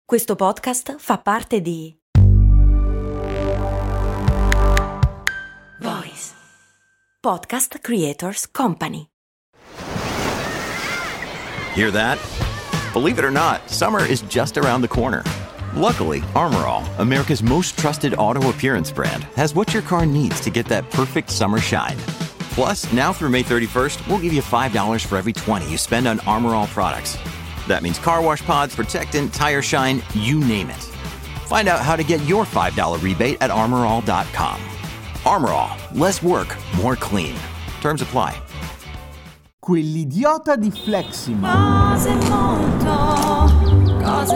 Questo podcast fa parte di Voice Podcast Creators Company. Hear that? Believe it or not, summer is just around the corner. Luckily, Armor All, America's most trusted auto appearance brand, has what your car needs to get that perfect summer shine. Plus, now through May 31st, we'll give you $5 for every $20 you spend on Armor All products. That means car wash pods, protectant, tire shine, you name it. Find out how to get your $5 rebate at armorall.com. Armor All, less work, more clean. Terms apply. Quell'idiota di Fleximan. Cose molto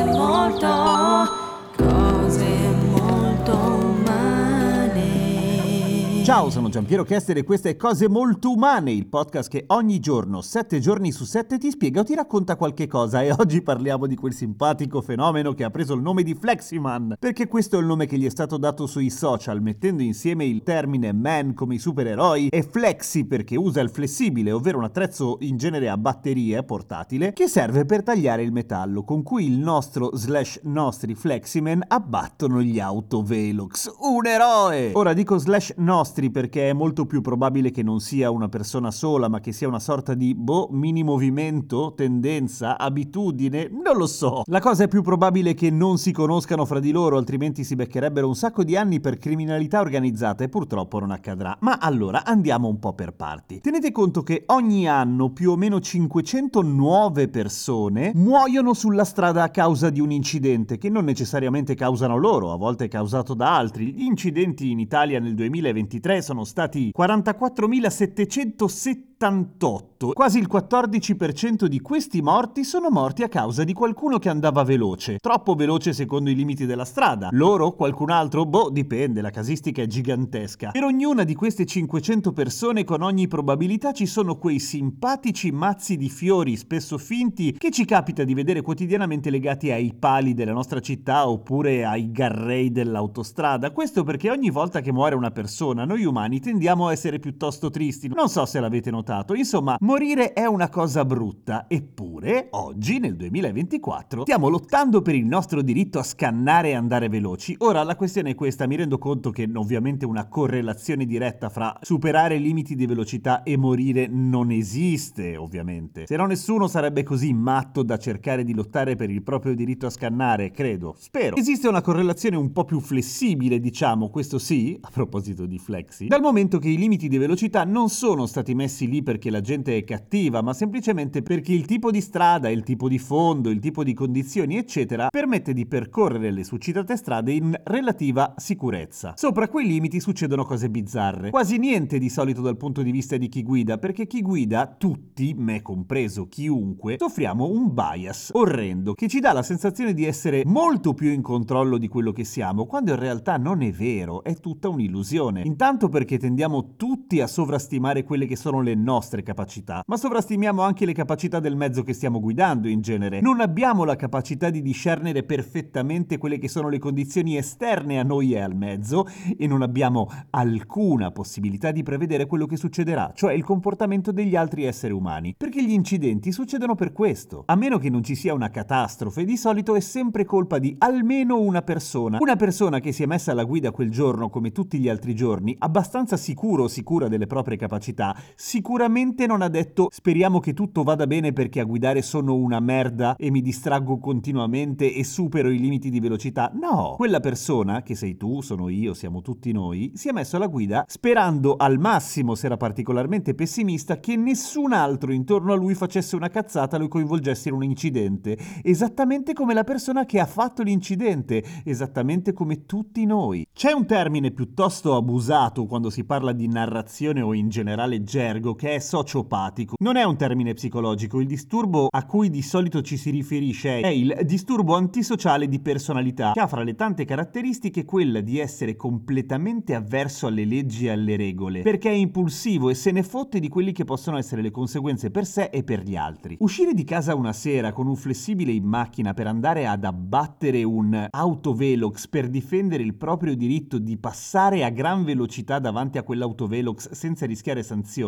umane. Ciao, sono Giampiero Chester e questo è Cose Molto Umane, il podcast che ogni giorno, 7 giorni su 7, ti spiega o ti racconta qualche cosa. E oggi parliamo di quel simpatico fenomeno che ha preso il nome di Fleximan, perché questo è il nome che gli è stato dato sui social, mettendo insieme il termine man come i supereroi e flexi perché usa il flessibile, ovvero un attrezzo in genere a batterie portatile che serve per tagliare il metallo, con cui il nostri Fleximan abbattono gli autovelox. Un eroe! Ora dico /nostri perché è molto più probabile che non sia una persona sola, ma che sia una sorta di mini movimento, tendenza, abitudine, non lo so. La cosa è più probabile che non si conoscano fra di loro, altrimenti si beccherebbero un sacco di anni per criminalità organizzata e purtroppo non accadrà. Ma allora andiamo un po' per parti. Tenete conto che ogni anno più o meno 500 nuove persone muoiono sulla strada a causa di un incidente che non necessariamente causano loro, a volte è causato da altri. Gli incidenti in Italia nel 2023 sono stati 44.778. Quasi il 14% di questi morti sono morti a causa di qualcuno che andava veloce. Troppo veloce secondo i limiti della strada. Loro? Qualcun altro? Dipende, la casistica è gigantesca. Per ognuna di queste 500 persone con ogni probabilità ci sono quei simpatici mazzi di fiori, spesso finti, che ci capita di vedere quotidianamente legati ai pali della nostra città oppure ai garrei dell'autostrada. Questo perché ogni volta che muore una persona, noi umani tendiamo a essere piuttosto tristi. Non so se l'avete notato. Insomma, morire è una cosa brutta. Eppure, oggi, nel 2024, stiamo lottando per il nostro diritto a scannare e andare veloci. Ora, la questione è questa. Mi rendo conto che ovviamente una correlazione diretta fra superare i limiti di velocità e morire non esiste, ovviamente. Se no nessuno sarebbe così matto da cercare di lottare per il proprio diritto a scannare, credo. Spero. Esiste una correlazione un po' più flessibile, diciamo, questo sì, a proposito di flexi, dal momento che i limiti di velocità non sono stati messi lì perché la gente è cattiva, ma semplicemente perché il tipo di strada, il tipo di fondo, il tipo di condizioni, eccetera, permette di percorrere le succitate strade in relativa sicurezza. Sopra quei limiti succedono cose bizzarre. Quasi niente di solito dal punto di vista di chi guida, perché chi guida, tutti, me compreso, chiunque, soffriamo un bias orrendo che ci dà la sensazione di essere molto più in controllo di quello che siamo, quando in realtà non è vero, è tutta un'illusione. Intanto perché tendiamo tutti a sovrastimare quelle che sono le nostre capacità, ma sovrastimiamo anche le capacità del mezzo che stiamo guidando in genere. Non abbiamo la capacità di discernere perfettamente quelle che sono le condizioni esterne a noi e al mezzo e non abbiamo alcuna possibilità di prevedere quello che succederà, cioè il comportamento degli altri esseri umani, perché gli incidenti succedono per questo. A meno che non ci sia una catastrofe, di solito è sempre colpa di almeno una persona che si è messa alla guida quel giorno come tutti gli altri giorni, abbastanza sicuro o sicura delle proprie capacità, sicuramente non ha detto speriamo che tutto vada bene perché a guidare sono una merda e mi distraggo continuamente e supero i limiti di velocità. No, quella persona, che sei tu, sono io, siamo tutti noi, si è messo alla guida sperando al massimo, se era particolarmente pessimista, che nessun altro intorno a lui facesse una cazzata o lo coinvolgesse in un incidente, esattamente come la persona che ha fatto l'incidente, esattamente come tutti noi. C'è un termine piuttosto abusato quando si parla di narrazione o in generale gergo che è sociopatico. Non è un termine psicologico, il disturbo a cui di solito ci si riferisce è il disturbo antisociale di personalità, che ha fra le tante caratteristiche quella di essere completamente avverso alle leggi e alle regole, perché è impulsivo e se ne fotte di quelli che possono essere le conseguenze per sé e per gli altri. Uscire di casa una sera con un flessibile in macchina per andare ad abbattere un autovelox per difendere il proprio diritto di passare a gran velocità davanti a quell'autovelox senza rischiare sanzioni, ci si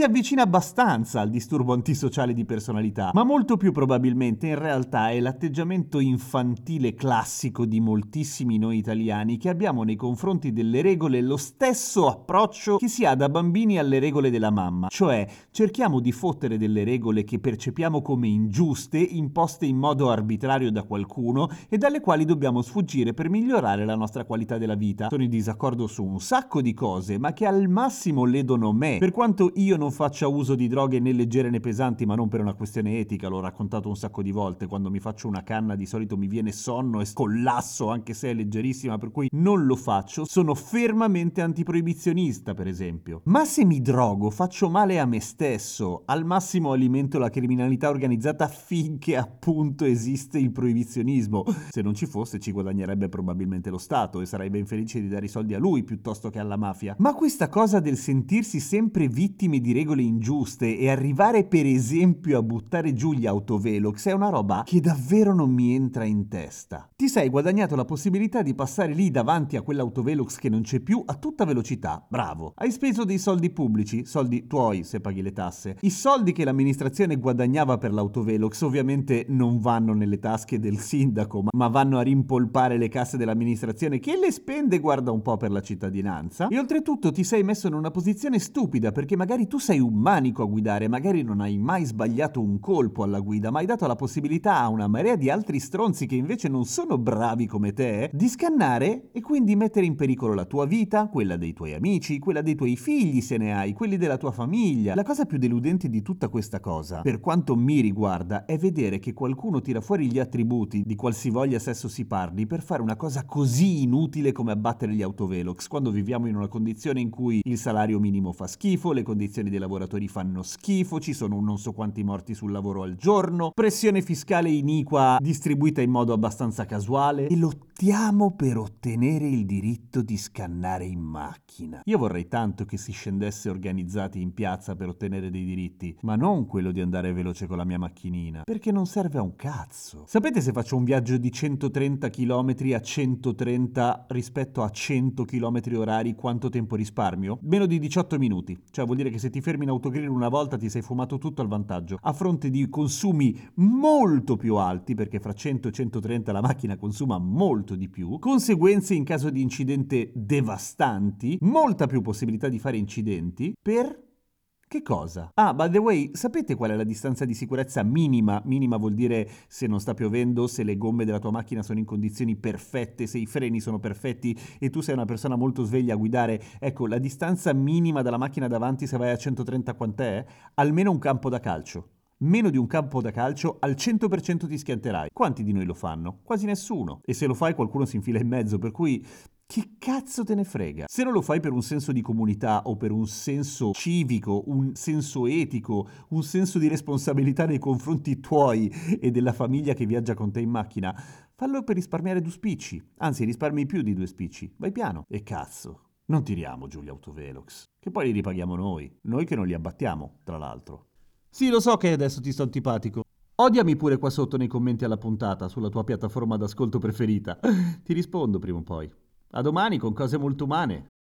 avvicina abbastanza al disturbo antisociale di personalità, ma molto più probabilmente in realtà è l'atteggiamento infantile classico di moltissimi noi italiani che abbiamo nei confronti delle regole lo stesso approccio che si ha da bambini alle regole della mamma, cioè cerchiamo di fottere delle regole che percepiamo come ingiuste, imposte in modo arbitrario da qualcuno e dalle quali dobbiamo sfuggire per migliorare la nostra qualità della vita. Sono in disaccordo su un sacco di cose, ma che al massimo ledono me. Per quanto io non faccia uso di droghe né leggere né pesanti, ma non per una questione etica, l'ho raccontato un sacco di volte, quando mi faccio una canna di solito mi viene sonno e collasso anche se è leggerissima, per cui non lo faccio. Sono fermamente antiproibizionista, per esempio. Ma se mi drogo, faccio male a me stesso, al massimo alimento la criminalità organizzata finché appunto esiste il proibizionismo. Se non ci fosse ci guadagnerebbe probabilmente lo Stato e sarei ben felice di dare i soldi a lui piuttosto che alla mafia. Ma questa cosa del sentirsi sempre vittime di regole ingiuste e arrivare per esempio a buttare giù gli autovelox è una roba che davvero non mi entra in testa. Ti sei guadagnato la possibilità di passare lì davanti a quell'autovelox che non c'è più a tutta velocità, bravo. Hai speso dei soldi pubblici, soldi tuoi se paghi le tasse. I soldi che l'amministrazione guadagnava per l'autovelox ovviamente non vanno nelle tasche del sindaco, ma vanno a rimpolpare le casse dell'amministrazione che le spende guarda un po' per la cittadinanza. E oltretutto ti sei messo in una posizione stupida perché magari tu sei un manico a guidare, magari non hai mai sbagliato un colpo alla guida, ma hai dato la possibilità a una marea di altri stronzi che invece non sono bravi come te di scannare e quindi mettere in pericolo la tua vita, quella dei tuoi amici, quella dei tuoi figli se ne hai, quelli della tua famiglia. La cosa più deludente di tutta questa cosa, per quanto mi riguarda, è vedere che qualcuno tira fuori gli attributi di qualsivoglia sesso si parli per fare una cosa così inutile come abbattere gli autovelox, quando viviamo in una condizione in cui il salario minimo fa schifo, le condizioni dei lavoratori fanno schifo, ci sono non so quanti morti sul lavoro al giorno, pressione fiscale iniqua distribuita in modo abbastanza casuale e lottiamo per ottenere il diritto di scannare in macchina. Io vorrei tanto che si scendesse organizzati in piazza per ottenere dei diritti, ma non quello di andare veloce con la mia macchinina, perché non serve a un cazzo. Sapete se faccio un viaggio di 130 km a 130 rispetto a 100 km orari quanto tempo risparmio? Meno di 18 minuti. Cioè vuol dire che se ti fermi in autogrill una volta ti sei fumato tutto al vantaggio, a fronte di consumi molto più alti, perché fra 100 e 130 la macchina consuma molto di più, conseguenze in caso di incidente devastanti, molta più possibilità di fare incidenti, per che cosa? Ah, by the way, sapete qual è la distanza di sicurezza minima? Minima vuol dire se non sta piovendo, se le gomme della tua macchina sono in condizioni perfette, se i freni sono perfetti e tu sei una persona molto sveglia a guidare. Ecco, la distanza minima dalla macchina davanti se vai a 130 quant'è? Almeno un campo da calcio. Meno di un campo da calcio al 100% ti schianterai. Quanti di noi lo fanno? Quasi nessuno. E se lo fai qualcuno si infila in mezzo, per cui che cazzo te ne frega? Se non lo fai per un senso di comunità o per un senso civico, un senso etico, un senso di responsabilità nei confronti tuoi e della famiglia che viaggia con te in macchina, fallo per risparmiare 2 spicci. Anzi, risparmi più di 2 spicci. Vai piano. E cazzo, non tiriamo giù gli autovelox, che poi li ripaghiamo noi che non li abbattiamo, tra l'altro. Sì, lo so che adesso ti sto antipatico. Odiami pure qua sotto nei commenti alla puntata, sulla tua piattaforma d'ascolto preferita. Ti rispondo prima o poi. A domani con cose molto umane.